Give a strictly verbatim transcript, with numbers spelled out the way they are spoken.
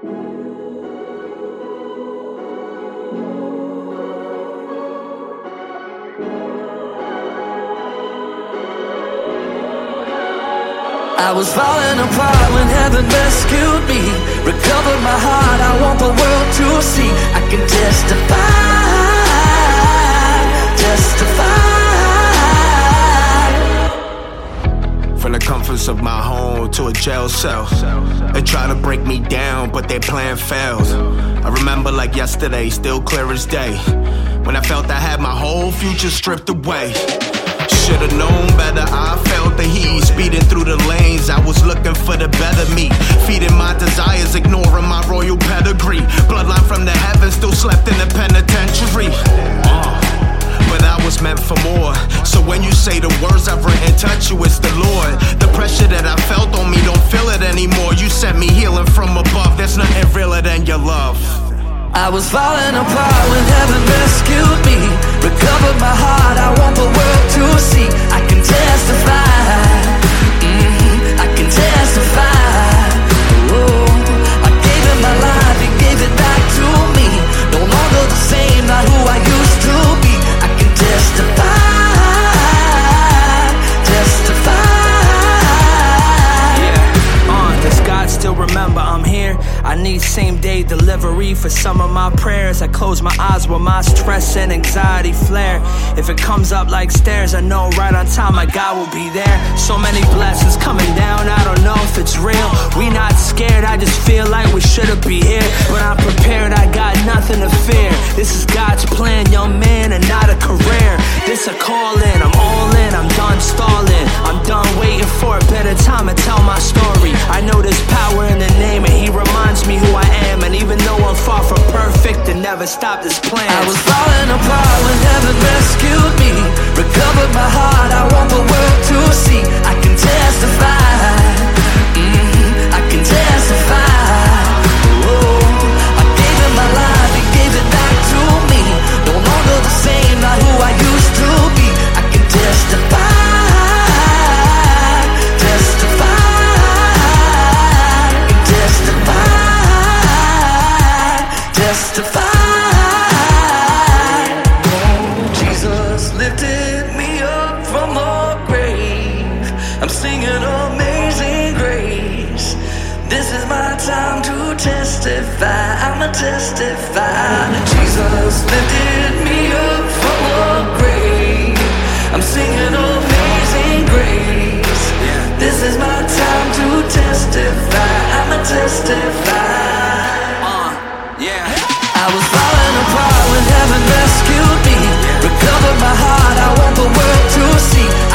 I was falling apart when heaven rescued me. Recovered my heart, I want the world to see. I can testify, testify. From the comforts of my home to a jail cell, they try to break me down, but their plan fails. I remember like yesterday, still clear as day, when I felt I had my whole future stripped away. Should've known better, I felt the heat. Speeding through the lanes, I was looking for the better me. Feeding my desires, ignoring my royal pedigree. Bloodline from the heavens, still slept in the penitentiary. uh, But I was meant for more. So when you say the words I've written touch you, it's the Lord. The pressure that I felt on me, don't feel it anymore. You sent me healing from above, there's nothing realer than your love. I was falling apart when heaven rescued me. Recovered my heart, I want the world to see. I can testify, mm-hmm, I can testify. Oh, I gave him my life, he gave it back to me. No longer the same, not who I used to be. I can testify, testify. Yeah, uh, does God still remember I'm here? I need same day delivery for some of my prayers. I close my eyes when my stress and anxiety flare. If it comes up like stairs, I know right on time my God will be there. So many blessings coming down, I don't know if it's real. We not scared, I just feel like we should've be here. But I'm prepared, I got nothing to fear. This is God's plan, young man, and not a career. This a call-in, I'm all in, I'm done stalling. I'm done waiting for a better time to tell my story. I know there's power in the name, and he reminds me who I am. And even though I'm far from perfect, it never stopped his plan. I was falling apart when heaven rescued me. Recovered my heart, I want the world to see. I can testify, mm-hmm, I can testify. Oh, I gave him my life, he gave it back to me. No longer the same, not who I used to be. I can testify, testify, I can testify, testify. Jesus lifted me up from the grave. I'm singing Amazing Grace. This is my time to testify. I'ma testify. Jesus lifted me up from the grave. I'm singing Amazing Grace. This is my time to testify. I'ma testify. Uh, yeah. I was falling apart when heaven rescued me. Recovered my heart, I want the world to see.